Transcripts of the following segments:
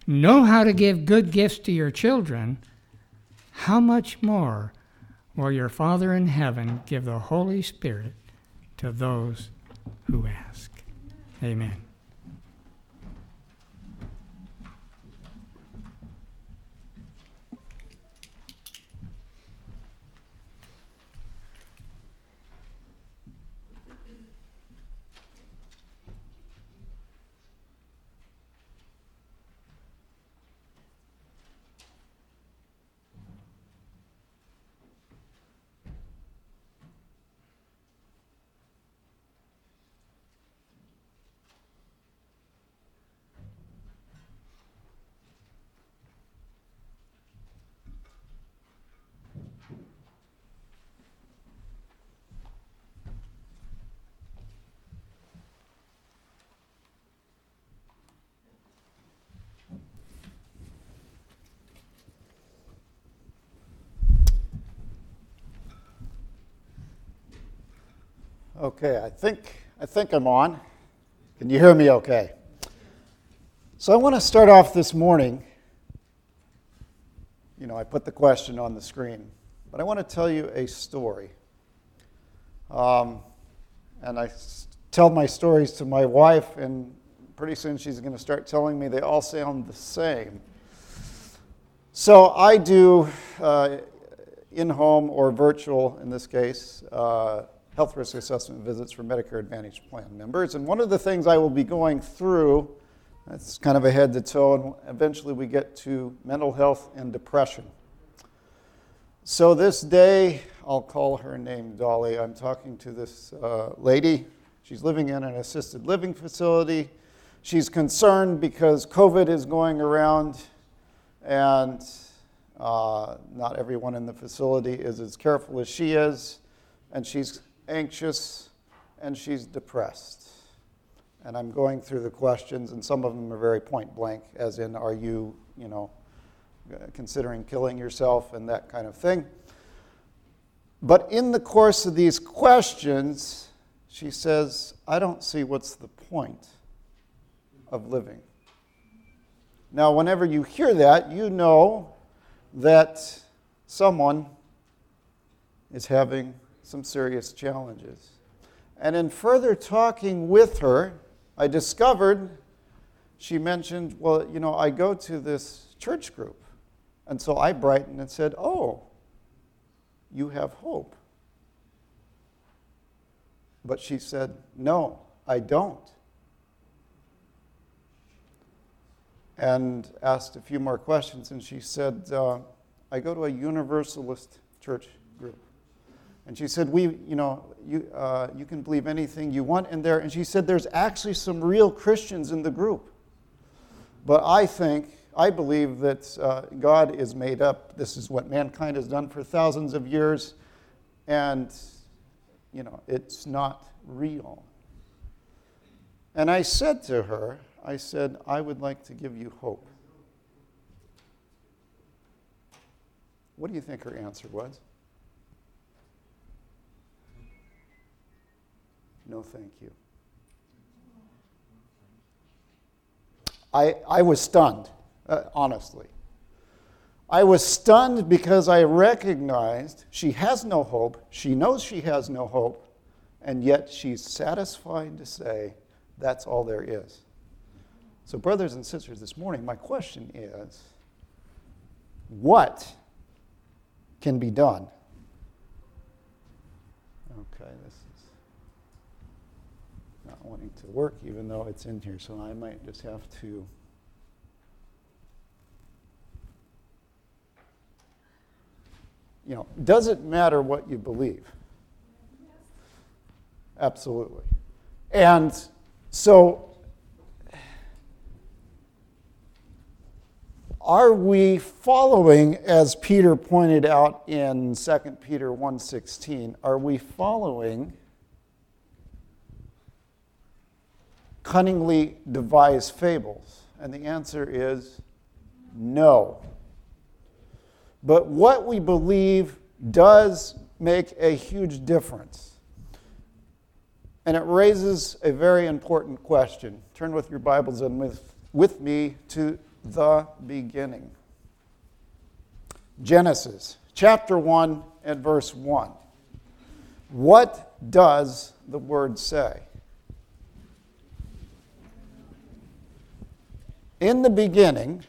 know how to give good gifts to your children, how much more will your Father in heaven give the Holy Spirit to those who ask? Amen. Okay, I think I'm on. Can you hear me okay? So I want to start off this morning. I put the question on the screen, but I want to tell you a story. And I tell my stories to my wife, and pretty soon she's going to start telling me they all sound the same. So I do in-home or virtual, in this case, health risk assessment visits for Medicare Advantage plan members. And one of the things I will be going through, that's kind of a head to toe, and eventually we get to mental health and depression. So this day, I'll call her name Dolly. I'm talking to this lady. She's living in an assisted living facility. She's concerned because COVID is going around, and not everyone in the facility is as careful as she is, and she's anxious, and she's depressed. And I'm going through the questions, and some of them are very point blank, as in, are you, considering killing yourself and that kind of thing. But in the course of these questions, she says, I don't see what's the point of living. Now, whenever you hear that, you know that someone is having some serious challenges. And in further talking with her, I discovered she mentioned, well, I go to this church group. And so I brightened and said, oh, you have hope. But she said, no, I don't. And asked a few more questions, and she said, I go to a Universalist church group. And she said, you can believe anything you want in there. And she said, there's actually some real Christians in the group. But I believe that God is made up. This is what mankind has done for thousands of years. And, it's not real. And I said to her, I would like to give you hope. What do you think her answer was? No, thank you. I was stunned, honestly. I was stunned because I recognized she has no hope. She knows she has no hope, and yet she's satisfied to say that's all there is. So, brothers and sisters, this morning, my question is, what can be done? Okay, this is not wanting to work, even though it's in here, so I might just have to. Does it matter what you believe? Absolutely. And so, are we following, as Peter pointed out in 2 Peter 1:16, are we following cunningly devised fables? And the answer is no. But what we believe does make a huge difference. And it raises a very important question. Turn with your Bibles and with me to the beginning. Genesis chapter 1 and verse 1. What does the word say? In the beginning,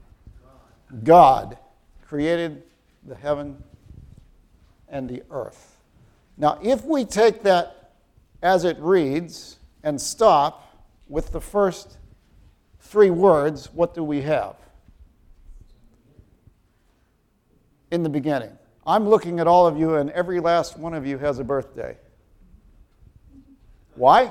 God created the heaven and the earth. Now, if we take that as it reads and stop with the first three words, what do we have? In the beginning. I'm looking at all of you, and every last one of you has a birthday. Why?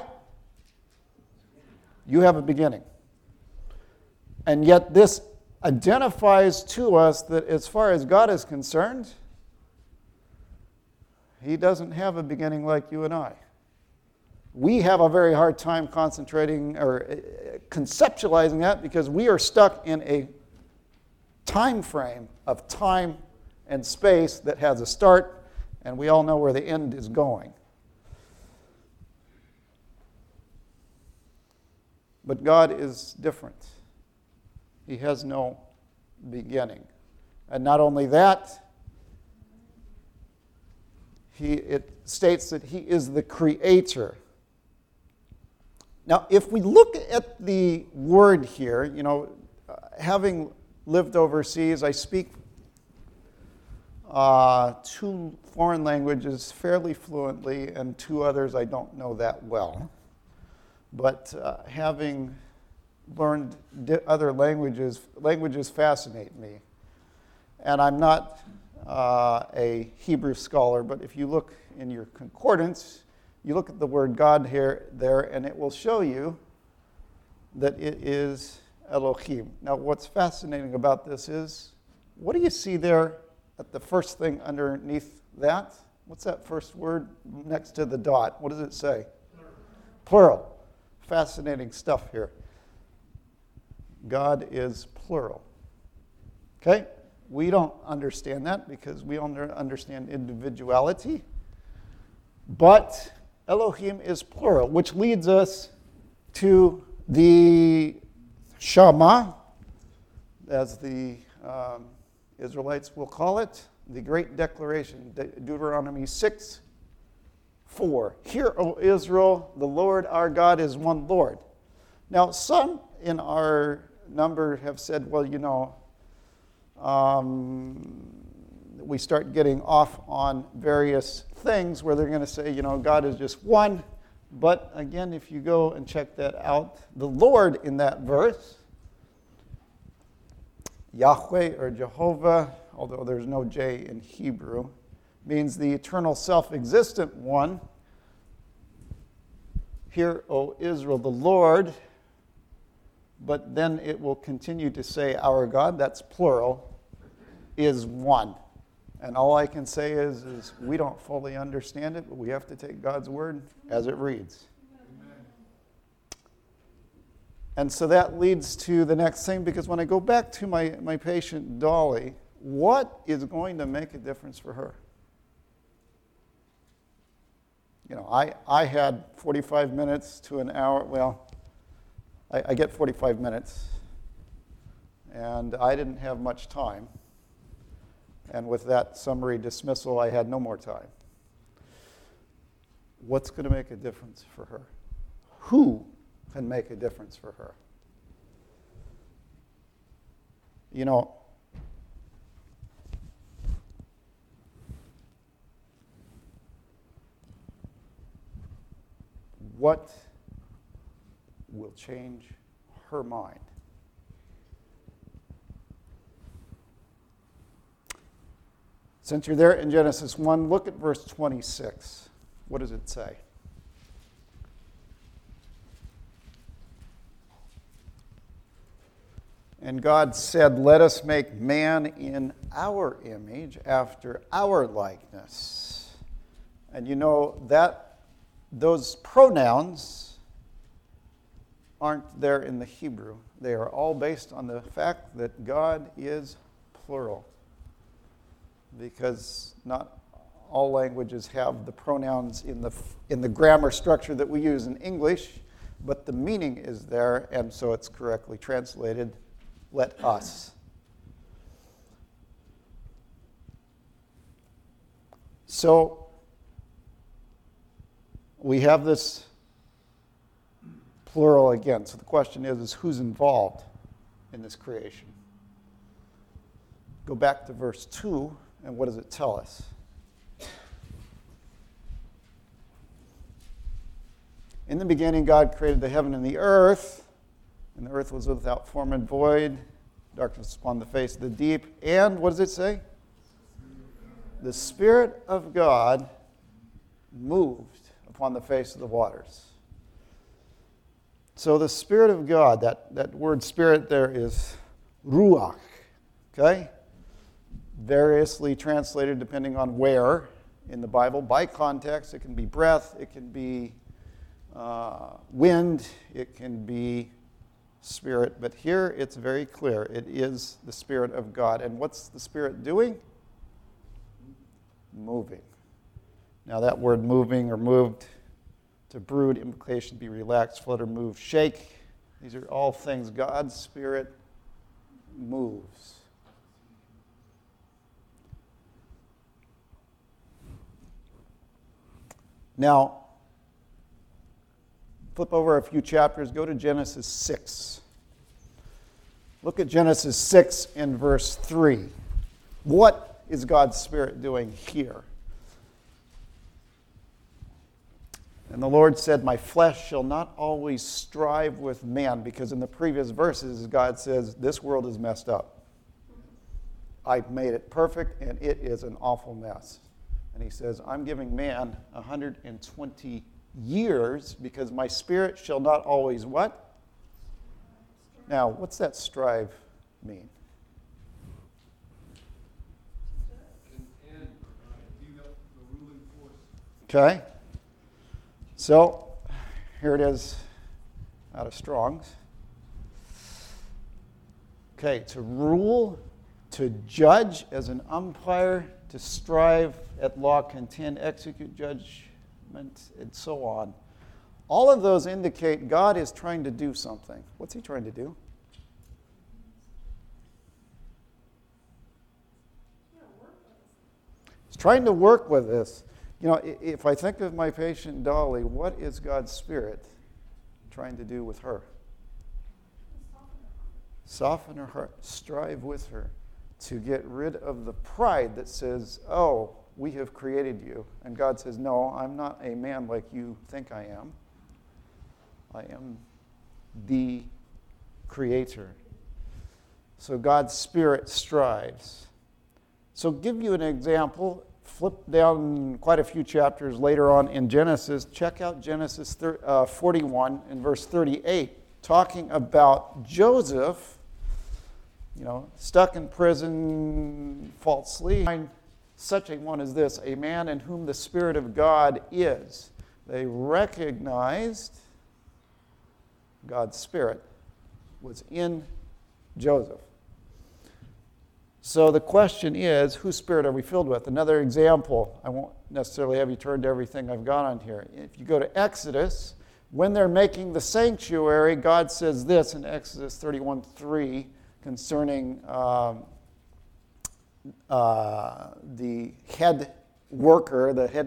You have a beginning. And yet this identifies to us that as far as God is concerned, He doesn't have a beginning like you and I. We have a very hard time concentrating or conceptualizing that because we are stuck in a time frame of time and space that has a start, and we all know where the end is going. But God is different. He has no beginning. And not only that, it states that He is the creator. Now, if we look at the word here, having lived overseas, I speak 2 foreign languages fairly fluently, and 2 others I don't know that well. But having learned other languages fascinate me. And I'm not a Hebrew scholar, but if you look in your concordance, you look at the word God there, and it will show you that it is Elohim. Now, what's fascinating about this is, what do you see there at the first thing underneath that? What's that first word next to the dot? What does it say? Plural. Fascinating stuff here. God is plural. Okay? We don't understand that because we don't understand individuality. But Elohim is plural, which leads us to the Shema, as the Israelites will call it, the Great Declaration, Deuteronomy 6:4. Hear, O Israel, the Lord our God is one Lord. Now, some in our number have said, well, we start getting off on various things where they're going to say, God is just one. But again, if you go and check that out, the Lord in that verse, Yahweh or Jehovah, although there's no J in Hebrew, means the eternal self-existent one. Hear, O Israel, the Lord. But then it will continue to say, our God, that's plural, is one. And all I can say is we don't fully understand it, but we have to take God's word as it reads. Amen. And so that leads to the next thing, because when I go back to my patient Dolly, what is going to make a difference for her? I had 45 minutes to an hour, I get 45 minutes, and I didn't have much time. And with that summary dismissal, I had no more time. What's going to make a difference for her? Who can make a difference for her? What will change her mind? Since you're there in Genesis 1, look at verse 26. What does it say? And God said, let us make man in our image, after our likeness. And that those pronouns aren't there in the Hebrew. They are all based on the fact that God is plural. Because not all languages have the pronouns in the grammar structure that we use in English, but the meaning is there, and so it's correctly translated let us. So we have this plural again. So the question is who's involved in this creation? Go back to verse 2, and what does it tell us? In the beginning, God created the heaven and the earth was without form and void, darkness upon the face of the deep, and what does it say? The Spirit of God moved upon the face of the waters. So the Spirit of God, that word spirit there is ruach, okay? Variously translated depending on where in the Bible. By context, it can be breath, it can be wind, it can be spirit. But here it's very clear. It is the Spirit of God. And what's the Spirit doing? Moving. Now that word moving or moved, to brood, implication, be relaxed, flutter, move, shake. These are all things God's Spirit moves. Now, flip over a few chapters, go to Genesis 6. Look at Genesis 6 and verse 3. What is God's Spirit doing here? And the Lord said, my flesh shall not always strive with man, because in the previous verses, God says, this world is messed up. I've made it perfect, and it is an awful mess. And he says, I'm giving man 120 years, because my spirit shall not always what? Now, what's that strive mean? Okay. So, here it is out of Strong's. Okay, to rule, to judge as an umpire, to strive at law, contend, execute judgment, and so on. All of those indicate God is trying to do something. What's he trying to do? He's trying to work with us. You know, if I think of my patient Dolly, what is God's Spirit trying to do with her? Soften her heart. Strive with her to get rid of the pride that says, oh, we have created you. And God says, no, I'm not a man like you think I am. I am the Creator. So God's Spirit strives. So give you an example. Flip down quite a few chapters later on in Genesis. Check out Genesis 41 and verse 38, talking about Joseph, stuck in prison falsely. Such a one as this, a man in whom the Spirit of God is. They recognized God's Spirit was in Joseph. So the question is, whose spirit are we filled with? Another example, I won't necessarily have you turn to everything I've got on here. If you go to Exodus, when they're making the sanctuary, God says this in Exodus 31:3 concerning the head worker, the head